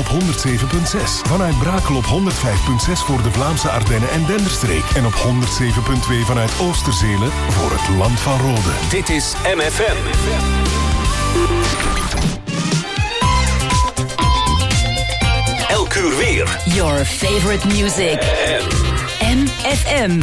op 107.6. Vanuit Brakel op 105.6 voor de Vlaamse Ardennen en Denderstreek. En op 107.2 vanuit Oosterzelen voor het Land van Rode. Dit is MFM. Elk uur weer. Your favorite music. MFM.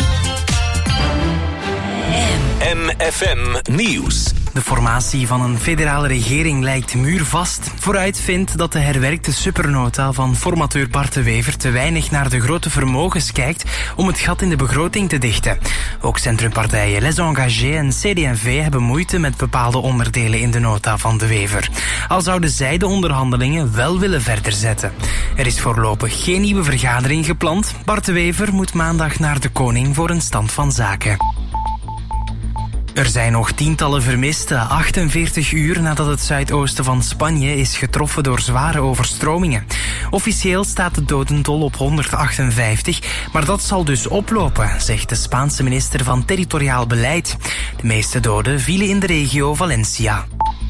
MFM Nieuws. De formatie van een federale regering lijkt muurvast. Vooruit vindt dat de herwerkte supernota van formateur Bart de Wever te weinig naar de grote vermogens kijkt om het gat in de begroting te dichten. Ook centrumpartijen Les Engagés en CD&V hebben moeite met bepaalde onderdelen in de nota van de Wever. Al zouden zij de onderhandelingen wel willen verder zetten. Er is voorlopig geen nieuwe vergadering gepland. Bart de Wever moet maandag naar de koning voor een stand van zaken. Er zijn nog tientallen vermisten, 48 uur nadat het zuidoosten van Spanje is getroffen door zware overstromingen. Officieel staat de dodentol op 158, maar dat zal dus oplopen, zegt de Spaanse minister van Territoriaal Beleid. De meeste doden vielen in de regio Valencia.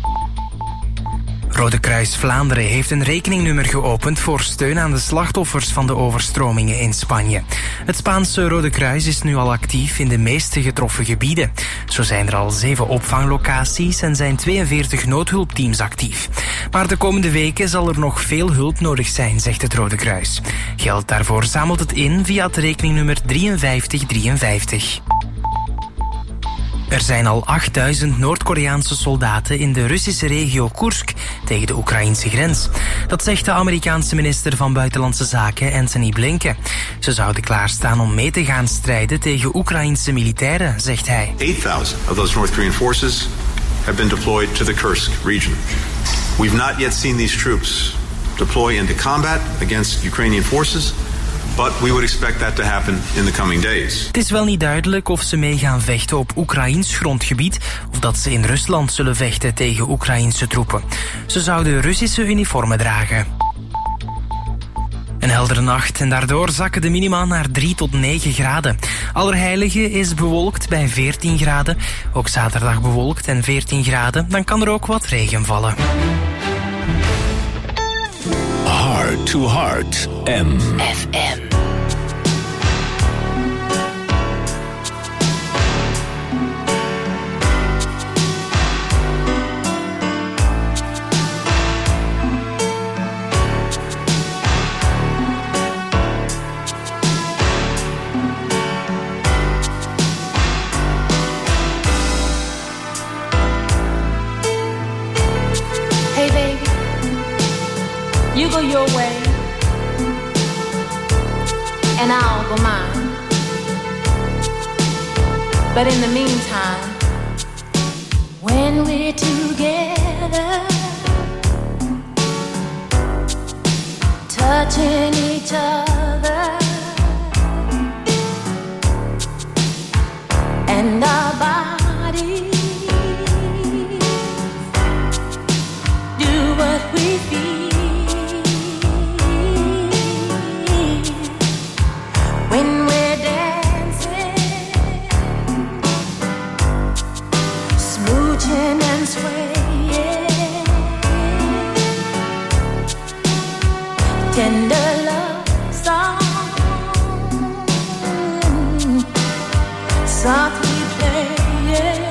Rode Kruis Vlaanderen heeft een rekeningnummer geopend voor steun aan de slachtoffers van de overstromingen in Spanje. Het Spaanse Rode Kruis is nu al actief in de meeste getroffen gebieden. Zo zijn er al 7 opvanglocaties en zijn 42 noodhulpteams actief. Maar de komende weken zal er nog veel hulp nodig zijn, zegt het Rode Kruis. Geld daarvoor zamelt het in via het rekeningnummer 5353. Er zijn al 8000 Noord-Koreaanse soldaten in de Russische regio Koersk tegen de Oekraïnse grens. Dat zegt de Amerikaanse minister van Buitenlandse Zaken Antony Blinken. Ze zouden klaarstaan om mee te gaan strijden tegen Oekraïnse militairen, zegt hij. 8,000 of those North Korean forces have been deployed to the Kursk region. We've not yet seen these troops deploy into combat against Ukrainian forces. But we would expect that to happen in the coming days. Het is wel niet duidelijk of ze mee gaan vechten op Oekraïns grondgebied of dat ze in Rusland zullen vechten tegen Oekraïnse troepen. Ze zouden Russische uniformen dragen. Een heldere nacht en daardoor zakken de minima naar 3 tot 9 graden. Allerheiligen is bewolkt bij 14 graden. Ook zaterdag bewolkt en 14 graden. Dan kan er ook wat regen vallen. Heart to Heart FM. You go your way, and I'll go mine. But in the meantime, when we're together, touching each other, and our bodies do what we feel. When we're dancing, smooching and swaying, tender love song, softly playing.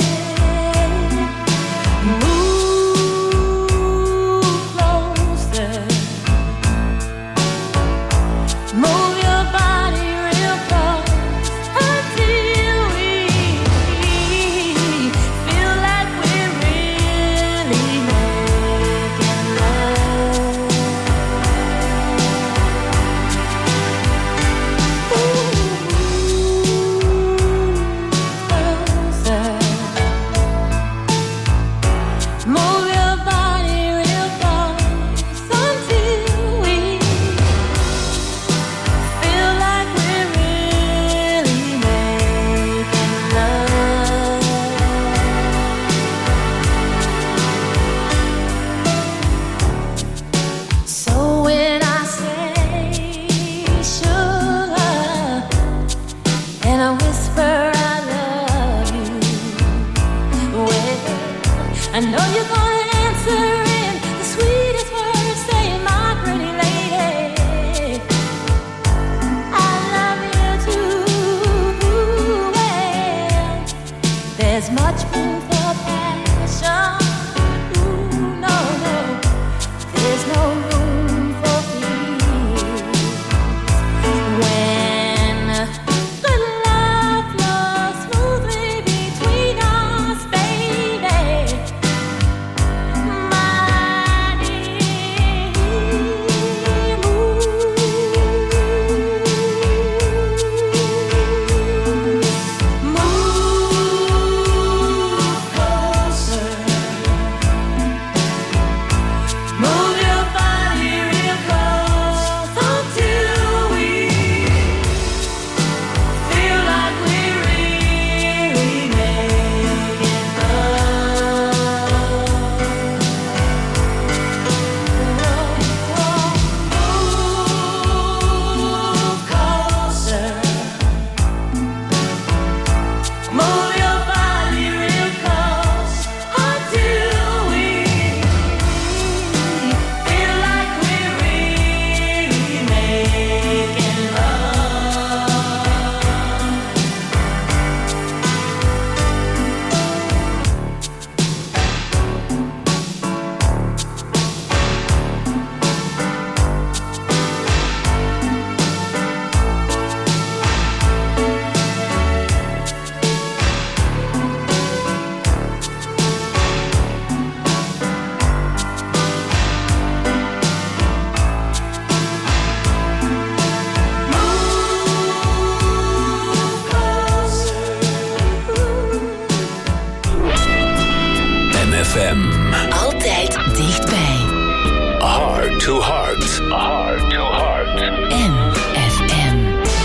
to Heart. Heart to Heart. MFM.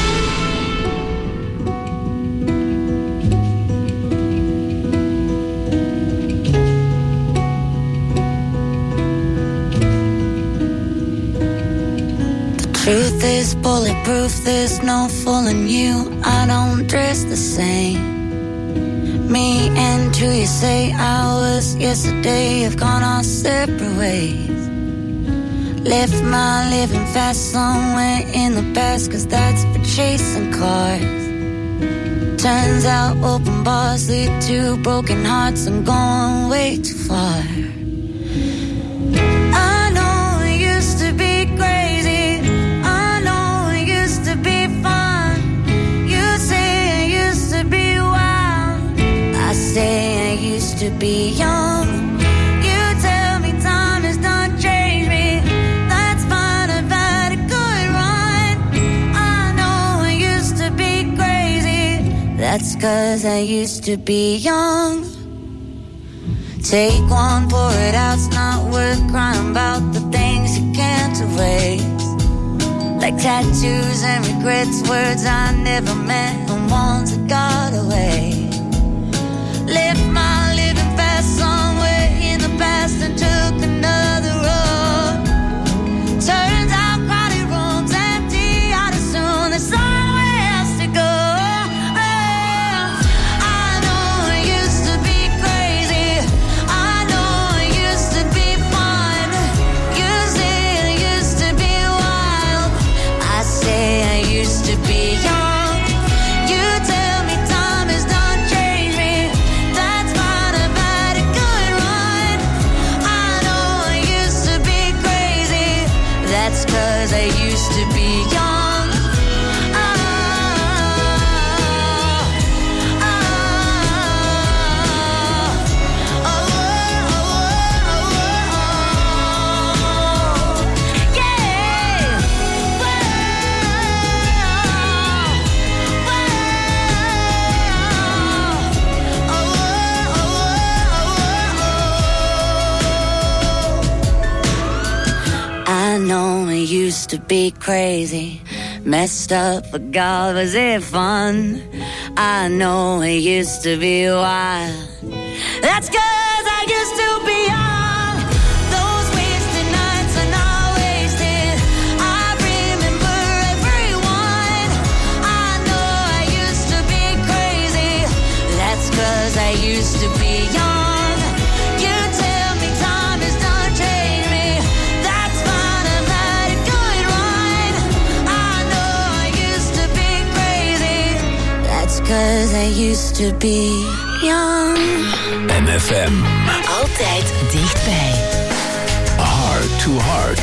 Truth is bulletproof, there's no fooling you. I don't dress the same. Me and who you say I was yesterday have gone our separate ways. Left my living fast somewhere in the past, 'cause that's for chasing cars. Turns out open bars lead to broken hearts. I'm going way too far. I know it used to be crazy. I know it used to be fun. You say it used to be wild. I say I used to be young. You tell me time has not changed me. That's fine, I've had a good run. I know I used to be crazy. That's 'cause I used to be young. Take one, pour it out, it's not worth crying about the things you can't erase. Like tattoos and regrets, words I never meant and ones that got away. Left my living fast somewhere in the past and took another road. Turns out crowded rooms empty out as soon. There's somewhere else to go. I know it used to be crazy. I know it used to be fun. You say it used to be wild. I say I used to be young. You tell me time has done changed me. That's fine, I've had a good run. I know I used to be crazy. That's 'cause I used to be young. I know it used to be crazy, messed up, but God, was it fun? I know it used to be wild. That's 'cause I used to be young. Those wasted nights are not wasted. I remember everyone. I know I used to be crazy. That's 'cause I used to be young. You tell me time has done changed me. That's fine, I've had a good run. I know I used to be crazy. That's 'cause I used to be young. MFM. Altijd dichtbij. Heart to Heart.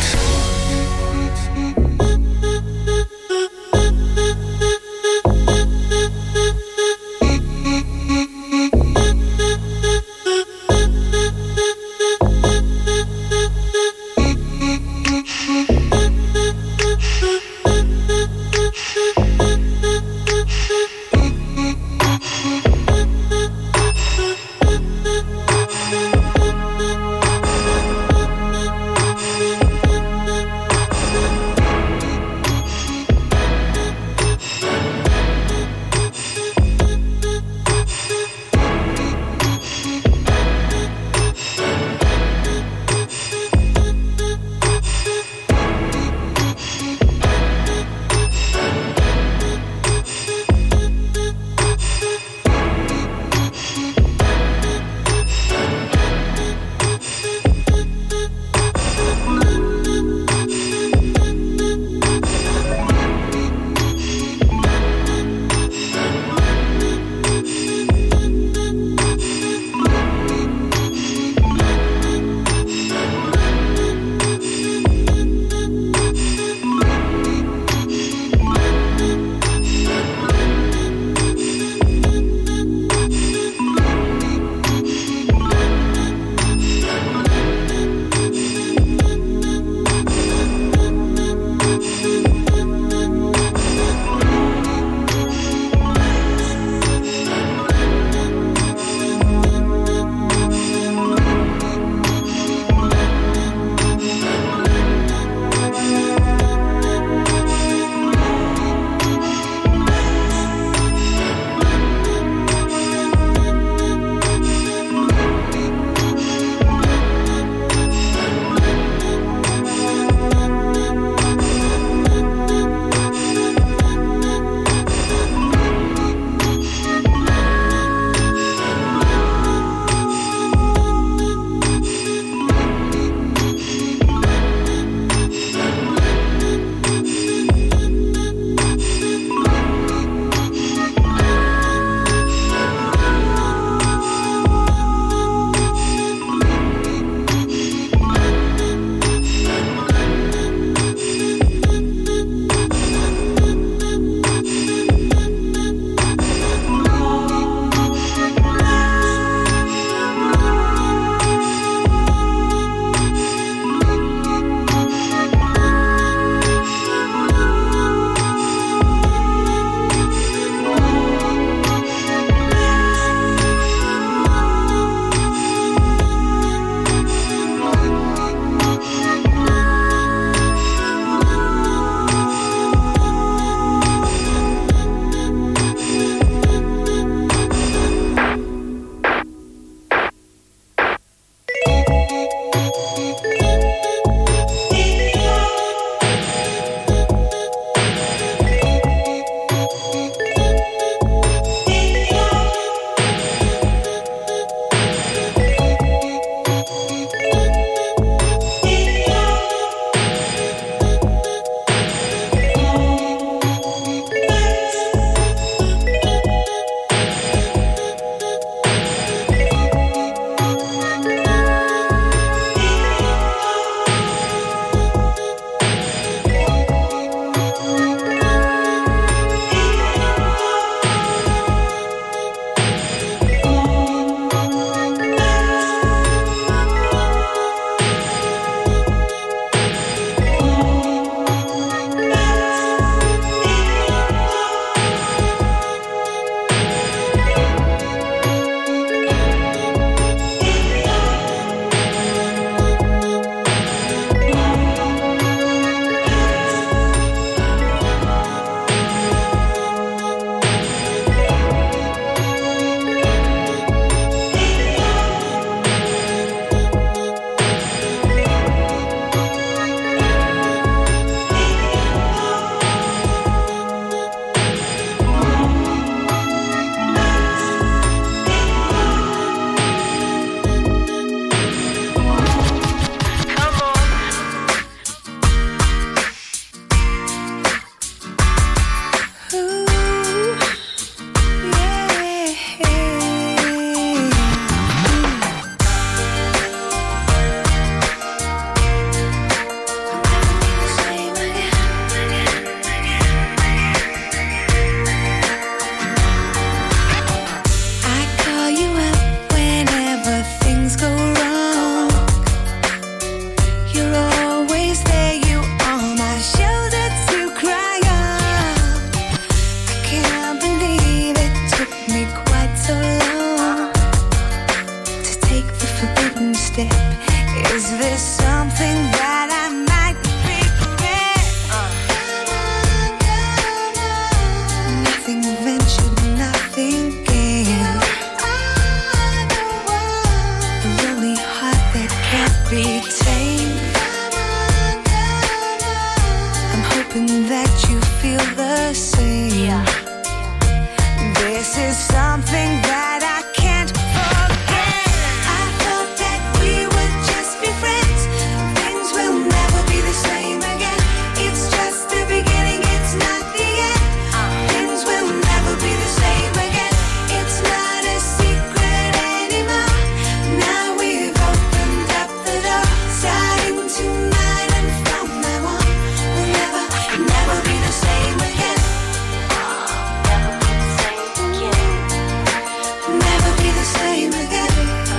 hoping that you feel the same. This is something that I can't forget. I thought that we would just be friends. Things will never be the same again. It's just the beginning, it's not the end. Things will never be the same again. It's not a secret anymore. Now we've opened up the door. Starting tonight and from now on, we'll never, never be the same again. Never be the same again.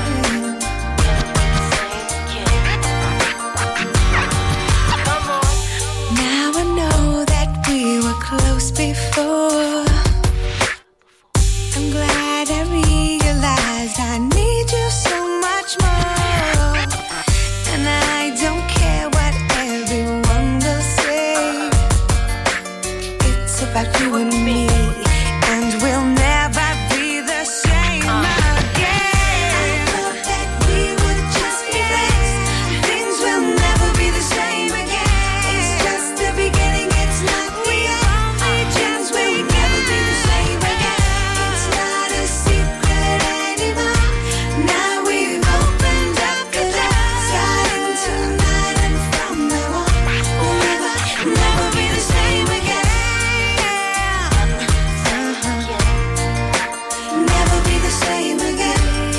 Now I know that we were close before. I'm glad I realized I need you so much more. And I don't care what everyone will say. It's about you and me, and we'll never be the same again. I thought that we would just be friends. Things will never be the same again. It's just the beginning, it's not the end. Things will never be the same again. It's not a secret anymore. Now we've opened up the door. Starting tonight and from now on, we'll never, never be the same again. Never be the same again.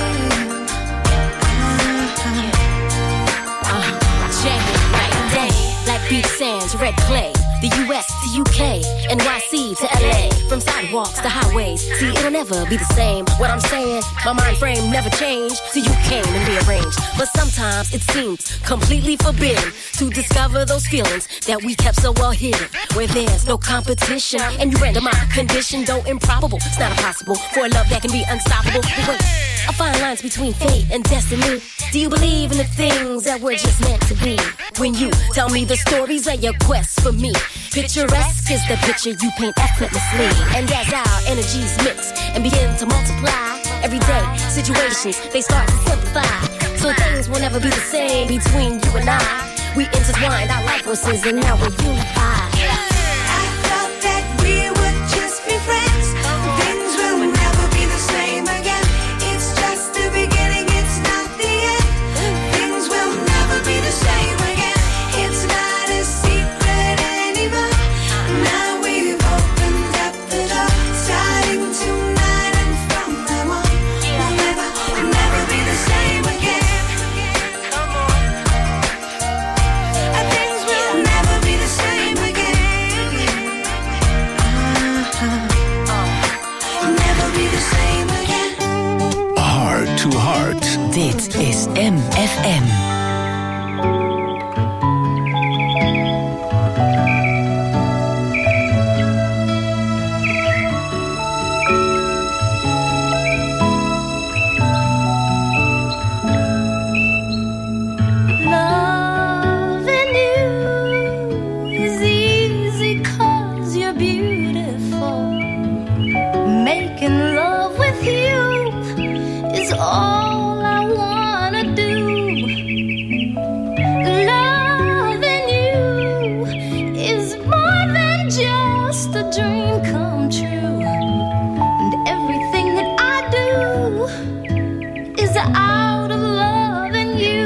Check it, night and day, like beach sands, red clay. The US to UK, NYC to LA, from sidewalks to highways. See, it'll never be the same. What I'm saying, my mind frame never changed. till you came and rearranged. But sometimes it seems completely forbidden to discover those feelings that we kept so well hidden. Where there's no competition, and you render my condition, though improbable. It's not impossible for a love that can be unstoppable. But wait, I find lines between fate and destiny. Do you believe in the things that we're just meant to be? When you tell me the stories of your quest for me, picturesque is the picture you paint effortlessly. And as our energies mix and begin to multiply, everyday situations, they start to simplify. So things will never be the same between you and I. We intertwined our life forces and now we're unified. I thought that we would just be friends. Things will never be the same again. It's just the beginning, it's not the end. Things will never be the same again. It's not a secret anymore. Now we've opened up the door. Starting tonight and from now on, we'll never, never be the same again. Come on. Things will never be the same again. Never be the same again. Heart to Heart. Dit is MFM. Loving you is easy 'cause you're beautiful. Making love with you is all I wanna do. Loving you is more than just a dream come true. And everything that I do is out of loving you.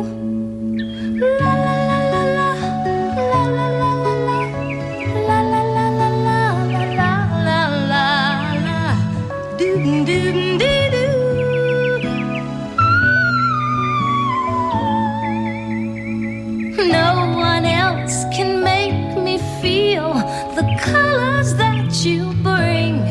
La la la la la, la la la la la, la la la la la, la la la, doo doo doo doo. No one else can make me feel the colors that you bring.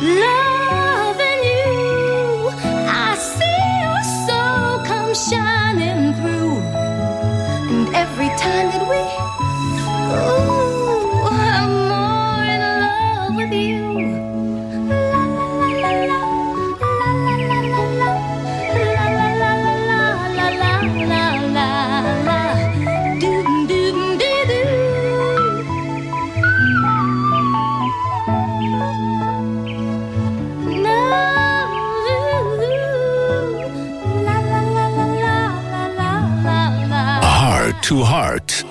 loving you. I see your soul come shining through, and every time that we, ooh, I'm more in love with you. Heart to Heart.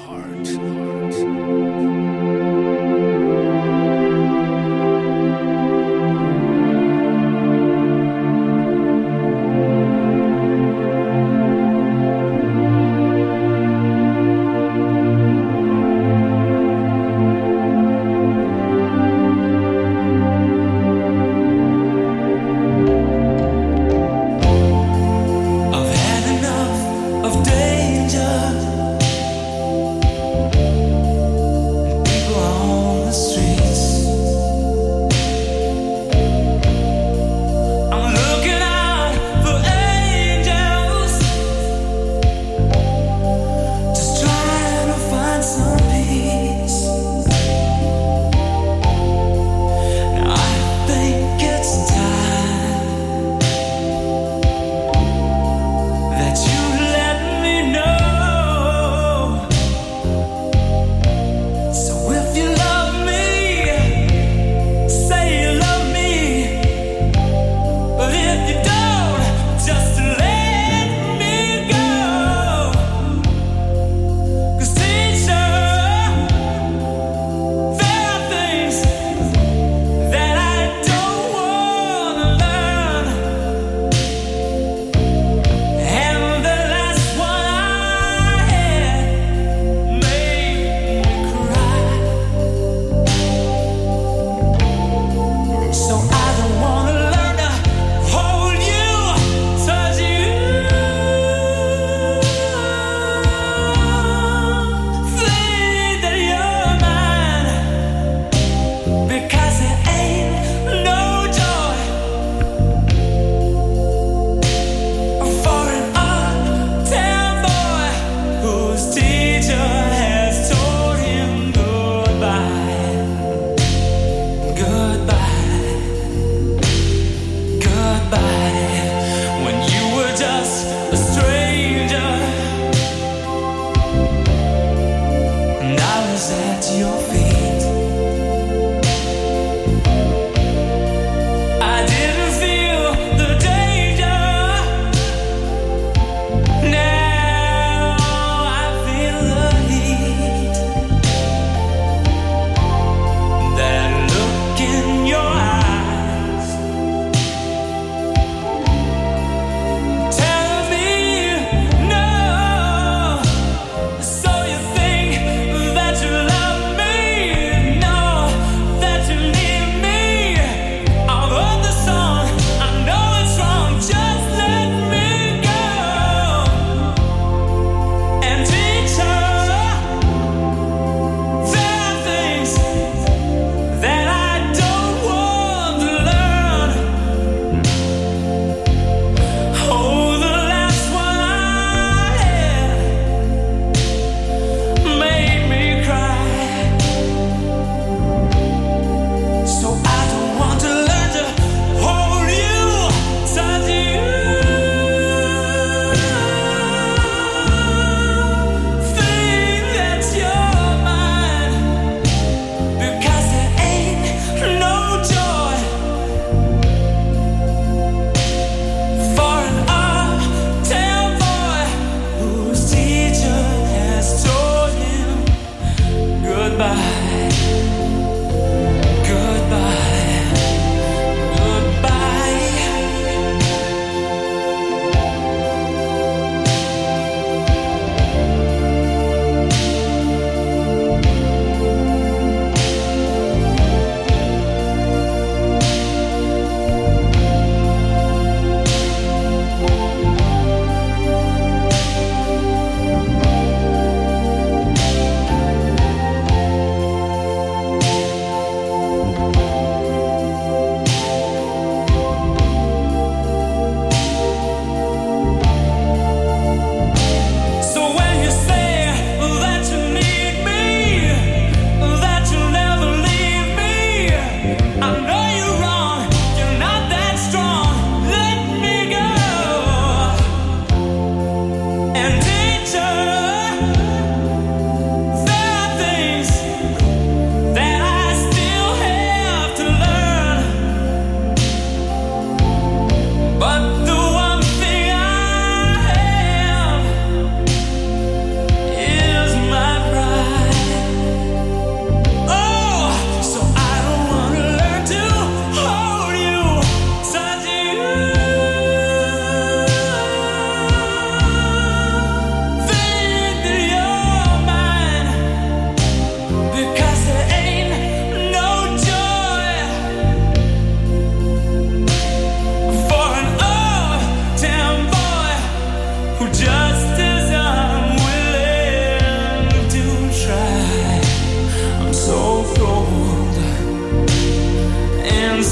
I've had enough of danger.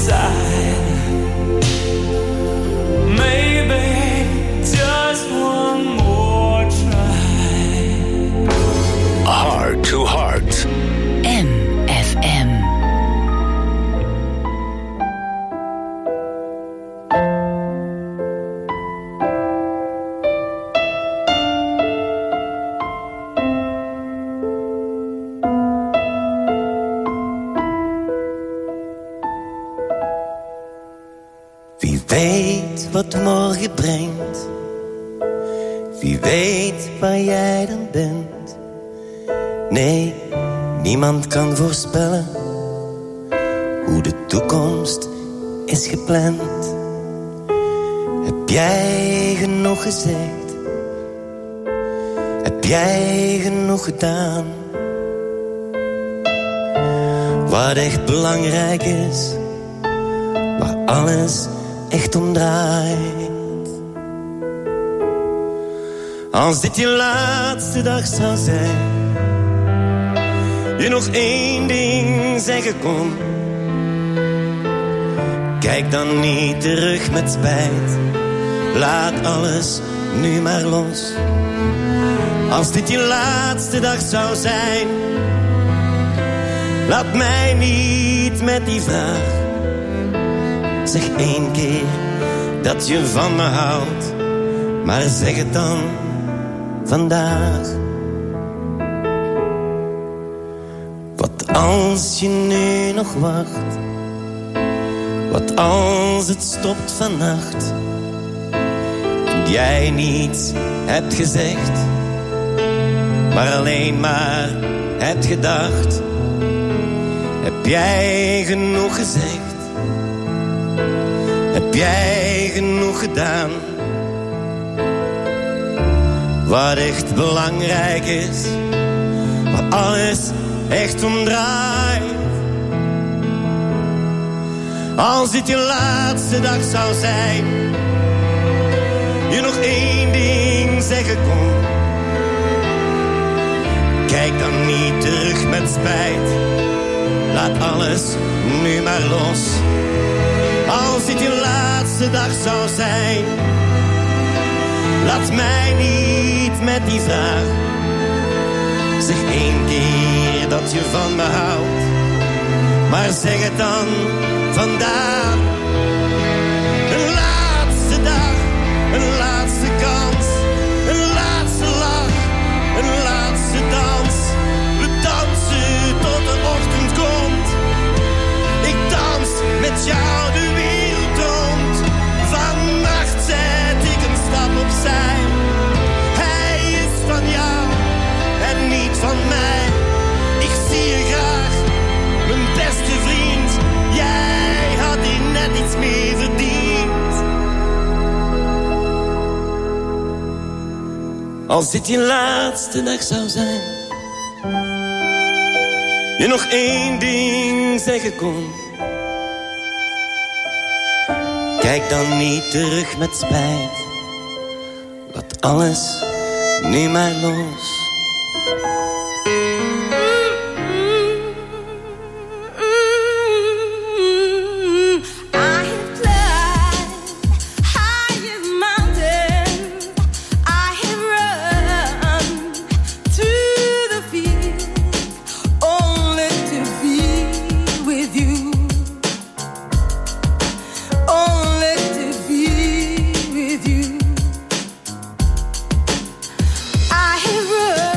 side. Maybe just one more try. Heart to Heart. MFM. Wie weet wat morgen brengt. Wie weet waar jij dan bent. Nee, niemand kan voorspellen hoe de toekomst is gepland. Heb jij genoeg gezegd? Heb jij genoeg gedaan? Wat echt belangrijk is, waar alles echt om draait. Als dit je laatste dag zou zijn, je nog één ding zeggen kon, kijk dan niet terug met spijt. Laat alles nu maar los. Als dit je laatste dag zou zijn, laat mij niet met die vraag. Zeg één keer dat je van me houdt, maar zeg het dan vandaag. Wat als je nu nog wacht? Wat als het stopt vannacht en jij niets hebt gezegd, maar alleen maar hebt gedacht? Heb jij genoeg gezegd? Heb jij genoeg gedaan? Wat echt belangrijk is, waar alles echt om draait. Als dit je laatste dag zou zijn, je nog één ding zeggen kon, kijk dan niet terug met spijt. Laat alles nu maar los. Als dit je laatste dag zou zijn, laat mij niet met die vraag. Zeg één keer dat je van me houdt, maar zeg het dan vandaag. Een laatste dag, een laatste kans, een laatste lach, een laatste dans. We dansen tot de ochtend komt. Ik dans met jou de wereld rond. Vannacht zet ik een stap opzij. Hij is van jou en niet van mij. Ik zie je graag, mijn beste vriend. Jij had hier net iets meer verdiend. Als dit je laatste dag zou zijn, je nog één ding zeggen kon, kijk dan niet terug met spijt. Laat alles nu maar los. I have run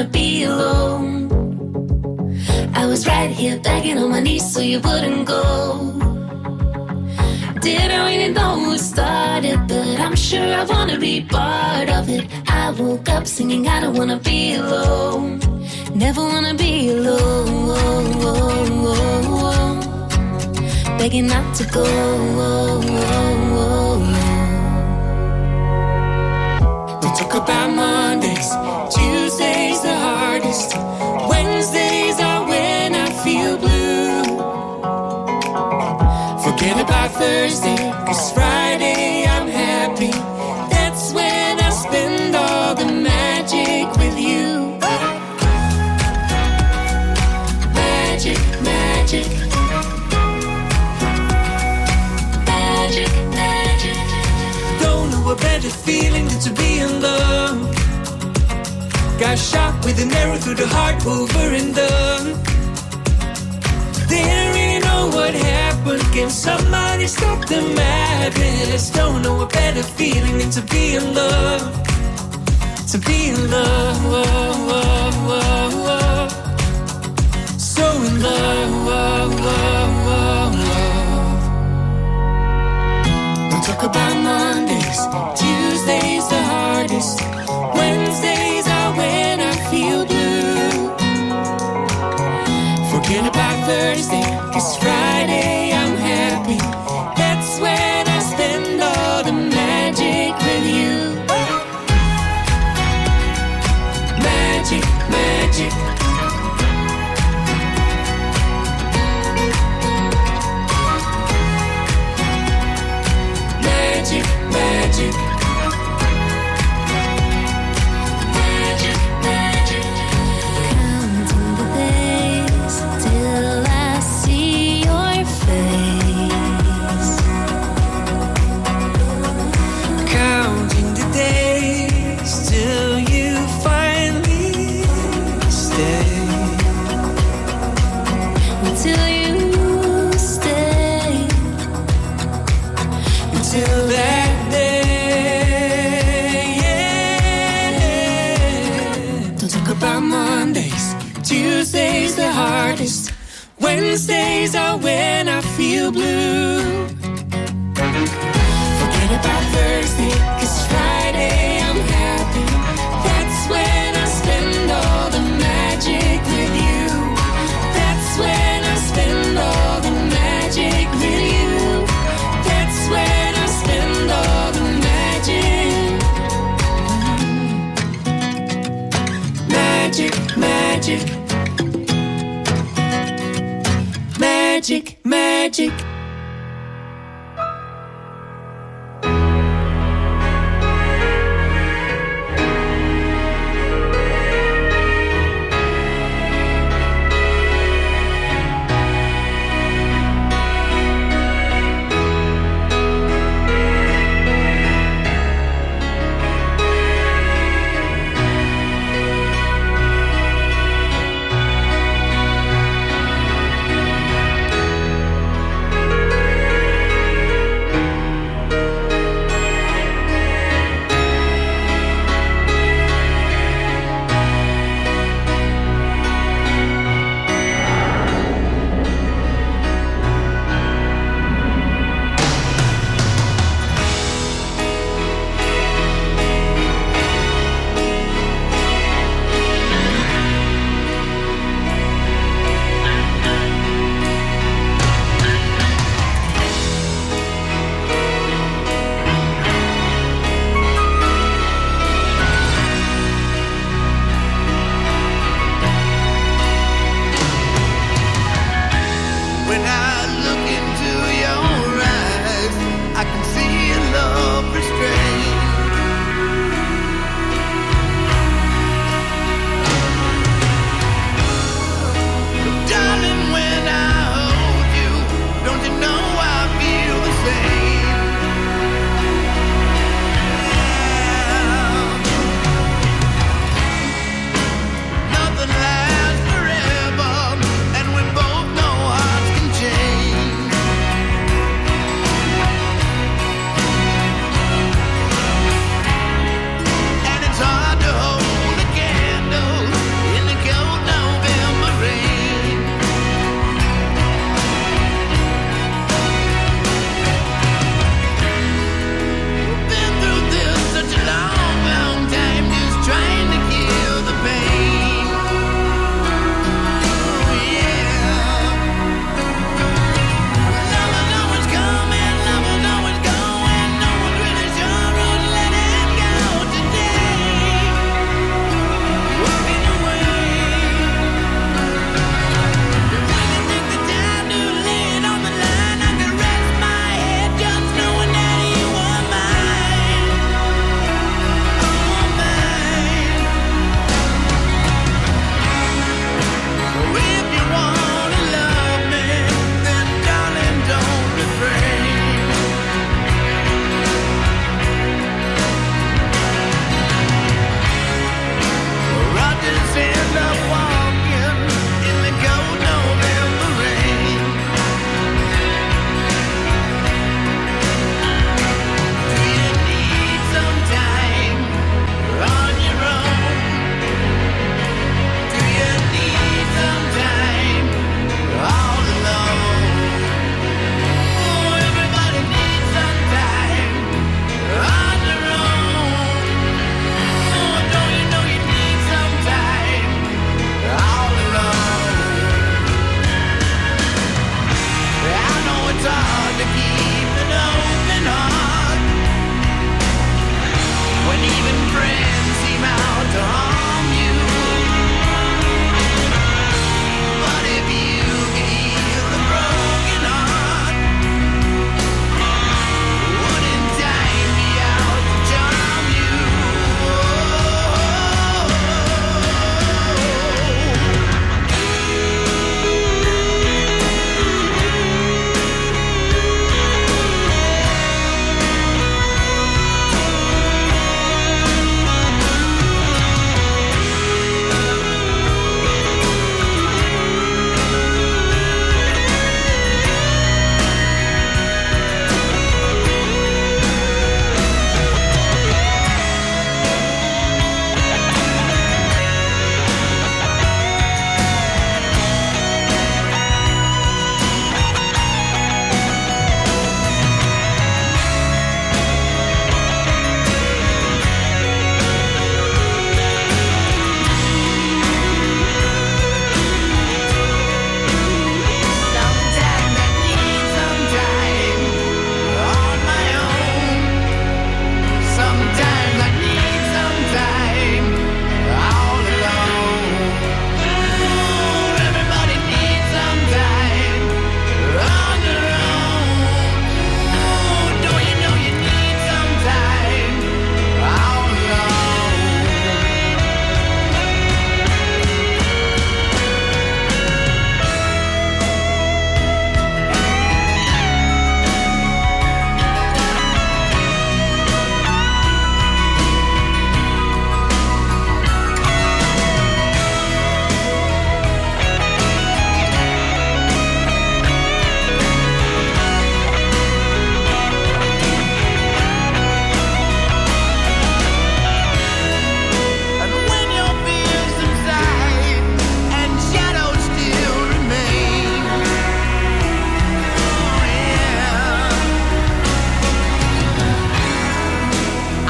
wanna be alone. I was right here begging on my knees so you wouldn't go. Didn't really know it started, but I'm sure I wanna be part of it. I woke up singing I don't wanna be alone. Never wanna be alone. Begging not to go. Don't talk about Mondays, Tuesdays the hardest. Wednesdays are when I feel blue. Forget about Thursday, 'cause Friday I'm happy. That's when I spend all the magic with you. Magic, magic. Magic, magic. Don't know a better feeling than to be in love. Got shot with an arrow through the heart, over and done. Didn't really know what happened. Can somebody stop the madness? Don't know a better feeling than to be in love. To be in love. So in love. Don't talk about Mondays, Tuesdays the hardest. Wednesdays are when I feel blue. Forget about Thursday, 'cause Friday I'm happy. That's when I spend all the magic with you. Magic, magic. Magic, magic. Magic, magic. Counting the days till I see your face. Counting the days till you finally stay. Until you stay. Until that day, yeah. Don't talk about Mondays, Tuesdays the hardest. Wednesdays are when I feel blue. Forget about Thursday, 'cause Friday I'm happy. That's when I spend all the magic with you. That's when I spend all the magic with you. That's when I spend all the magic. Magic, magic. Magic, magic.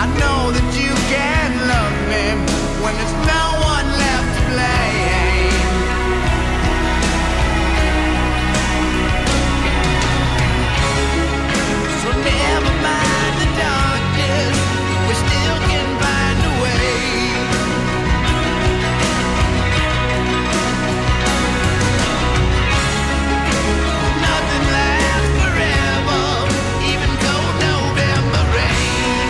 I know that you can love me when there's no one left to blame. So never mind the darkness, we still can find a way. Nothing lasts forever, even cold November rain.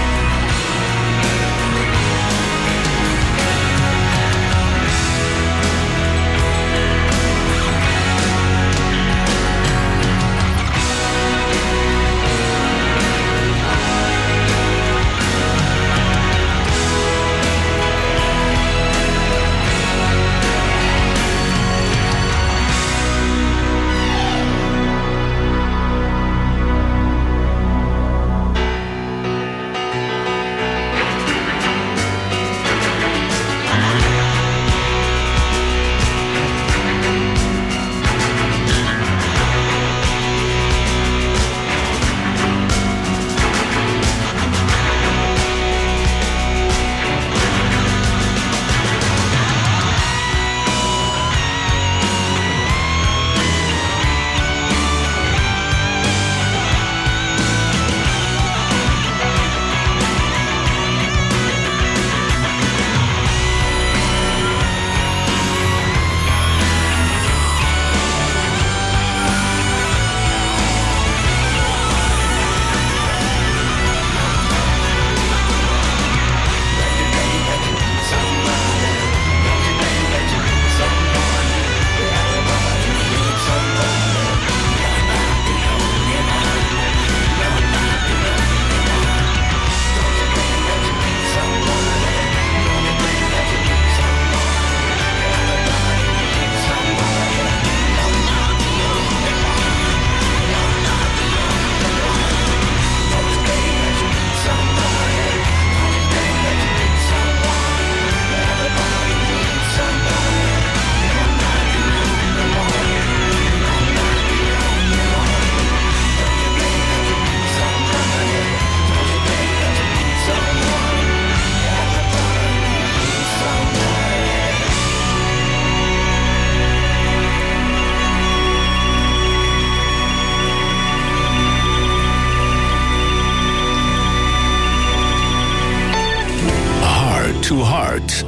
to Heart.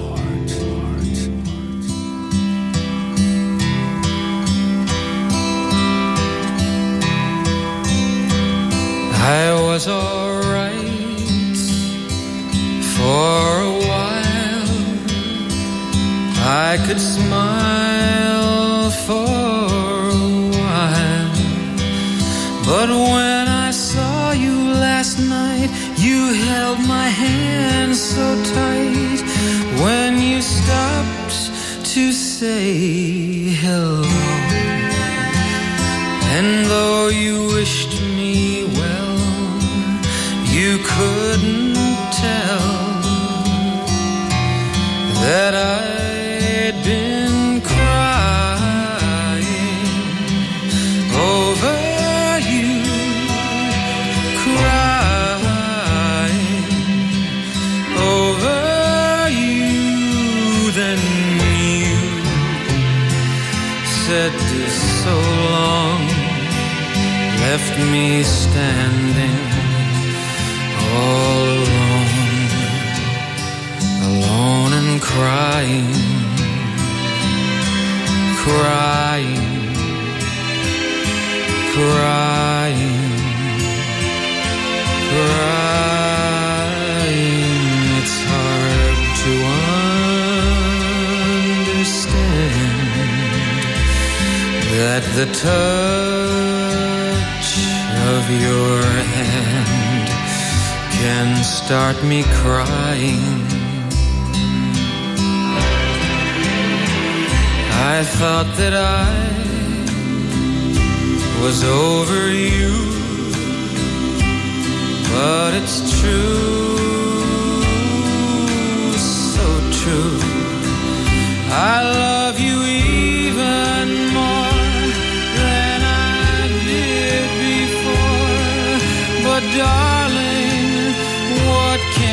I was alright for a while. I could smile for a while. But when I saw you last night, you held my hand so tight. When you stopped to say hello, and though you wished me well, you couldn't tell that I'd been crying over you, crying over you. Then you said so long, left me standing all alone, alone and crying, crying, crying, crying. It's hard to understand that the touch of your hand can start me crying. I thought that I was over you, but it's true, so true. I love you even more than I did before, but darling, what can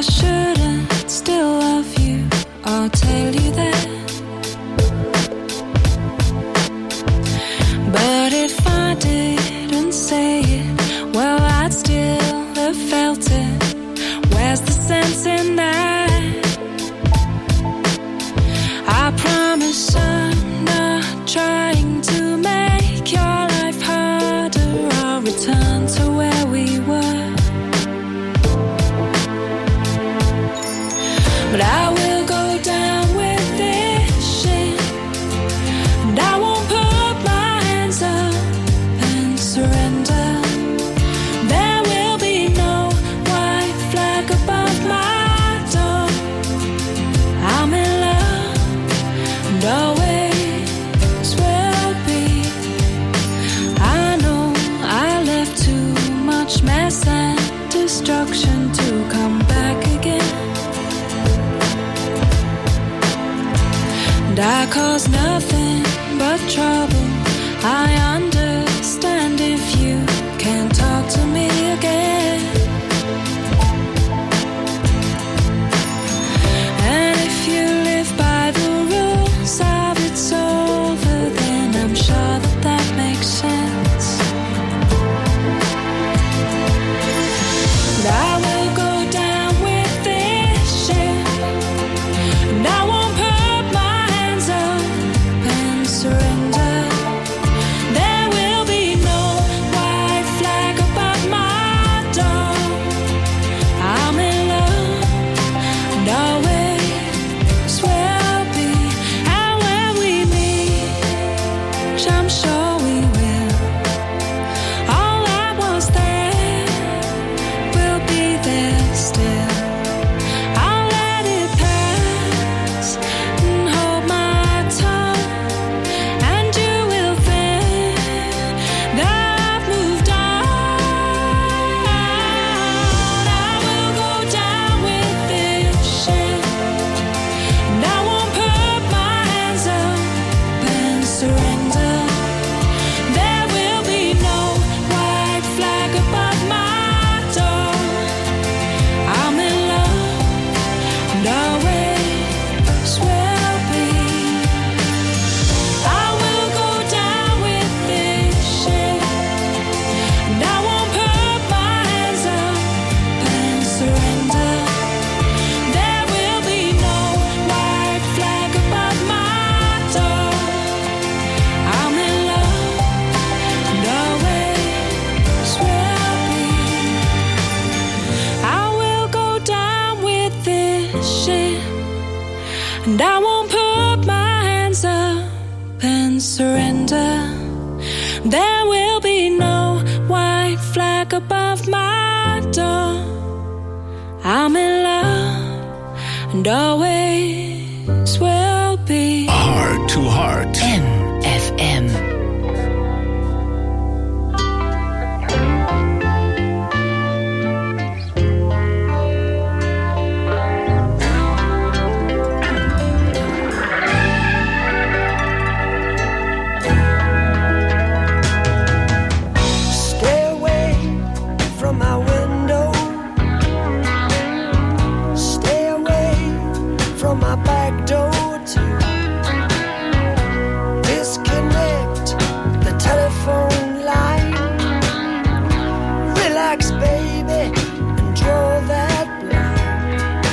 I shouldn't still love you or tell you that. But if I didn't say it, well, I'd still have felt it. Where's the sense in that? I promise I'm not trying to make your life harder. I'll return to where we were. But I will go down with this shit, and I won't put my hands up and surrender. There will be no white flag above my door. I'm in love and always will be. I know I left too much mess and destruction to come back again. And I cause nothing but trouble. I understand if you can't talk to me again. And if you live by the rules of it's over, then I'm sure that that makes sense. And I will go down with this shit, and I won't put my hands up and surrender. There will be no white flag above my door. I'm in love and always will be. And when we meet, which I'm sure we will, all that was there will be there still. I'll let it pass and hold my tongue, and you will think that I've moved on. I will go down with this shit, and I won't put my hands up and surrender. There will be no white flag above my door. I'm in love and always will be. I will go down with this shit, and I won't put my hands up and surrender. There will be no white flag above my door. I'm in love and always will be. I will go down with this shit, and I won't put my hands up and surrender. There will be no white flag above my door. I'm in love and always will be. Heart to Heart. MFM. Stay away from my window. Stay away from my back door too. Disconnect the telephone line. Relax, baby, and draw that blind.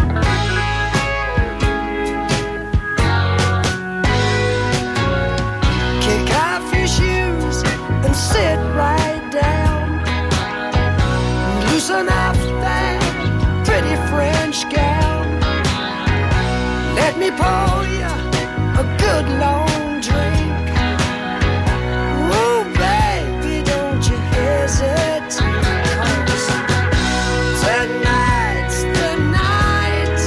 Kick off your shoes and sit right down. Loosen up that pretty French gown. Let me pour you a good long drink. Oh, baby, don't you hesitate. 'Cause tonight's the night.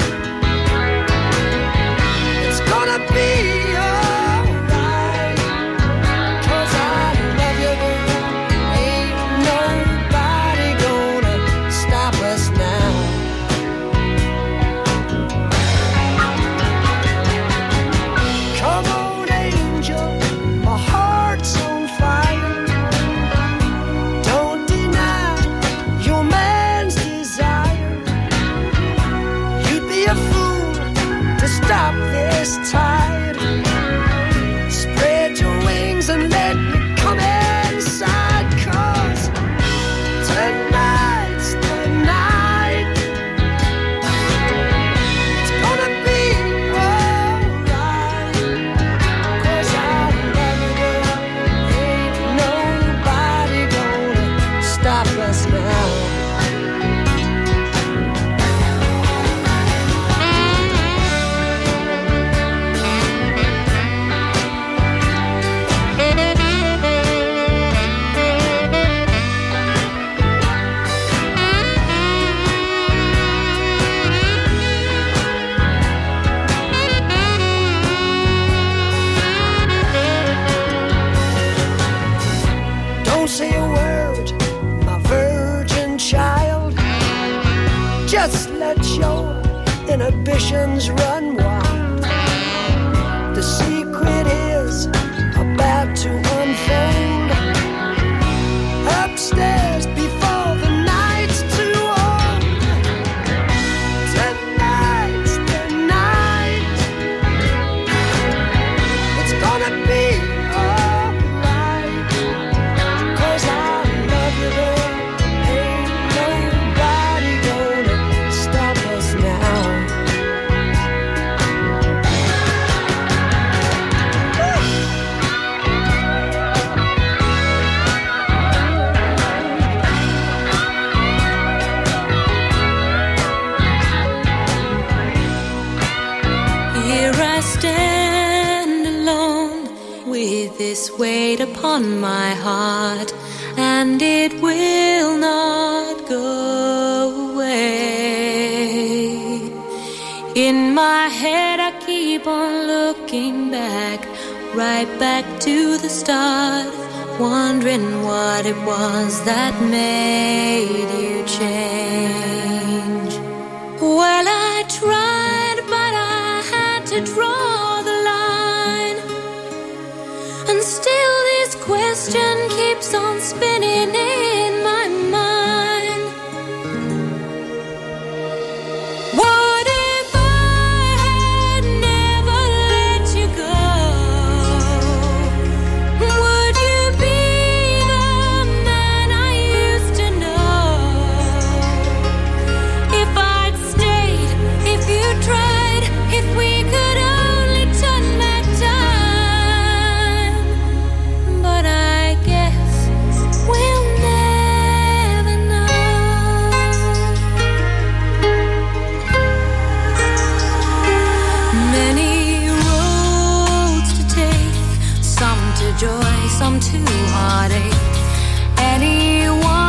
It's gonna be alright. 'Cause I love you, girl. Ain't nobody gonna stop us now. stop this tide. Spread your wings and let me come inside, 'cause tonight's the night. It's gonna be alright, 'cause I love you, girl. Ain't nobody gonna stop us now. Say a word, my virgin child. Just let your inhibitions run wild. The secret is about to unfold. Upstairs before the night's too old. Tonight's the night. It's gonna be this weight upon my heart, and it will not go away. In my head I keep on looking back, right back to the start, wondering what it was that made you change. Well, I tried, but I had to draw the line. And still this question keeps on spinning in my mind. What if I had never let you go? Would you be the man I used to know? If I'd stayed, if you tried, if we could only turn back time. But I guess we'll never know. Many roads to take, some to joy, some to heartache. Anyone